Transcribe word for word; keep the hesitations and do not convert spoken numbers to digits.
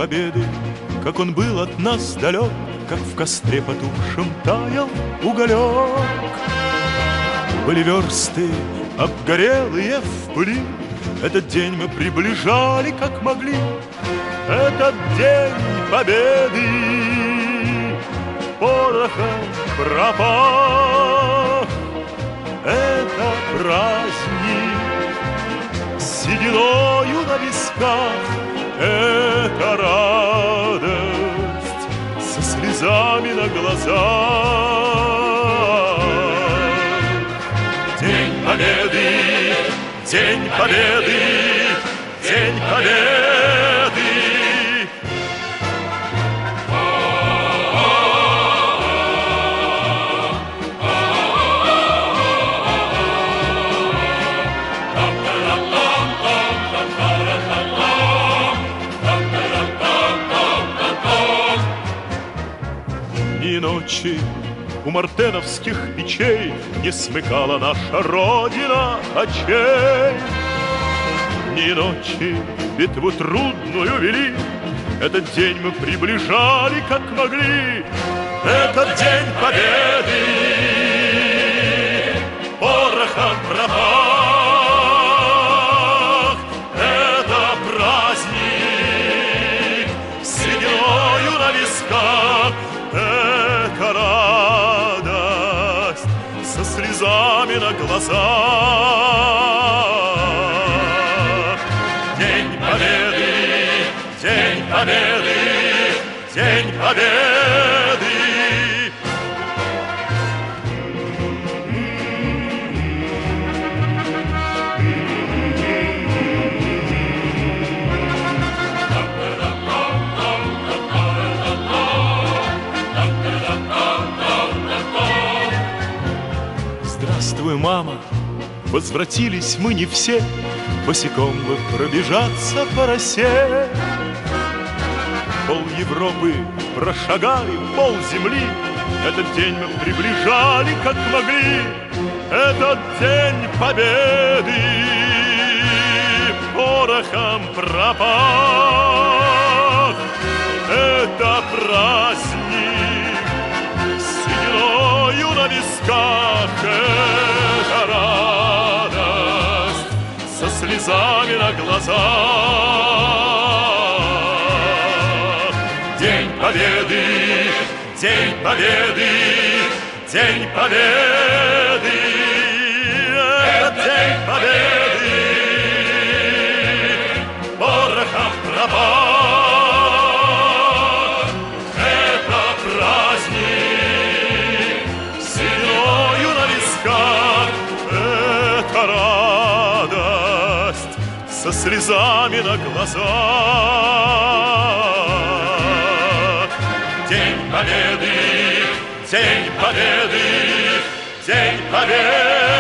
победы, как он был от нас далек, как в костре потухшем таял уголек. Были версты обгорелые в пыли, этот день мы приближали, как могли. Этот день победы порохом пропах. Это праздник с сединою на висках. Это радость со слезами на глазах. День победы, день победы, день победы. Ни ночи у мартеновских печей не смыкала наша Родина очей. Ни ночи битву трудную вели, этот день мы приближали, как могли. Этот день победы порохом пропах. Это праздник с сединою на висках. Это радость со слезами на глазах. День победы, день победы, день победы. Здравствуй, мама, возвратились мы не все, босиком бы пробежаться по росе. Пол Европы прошагали, пол земли, этот день мы приближали, как могли. Этот день победы порохом пропах. Это праздник с сединою на висках. Это радость со слезами на глазах. День победы, день победы, день победы. Это день победы порохом пропах. Это праздник с сединою на висках. Это радость со слезами на глазах. День победы, день победы, день победы.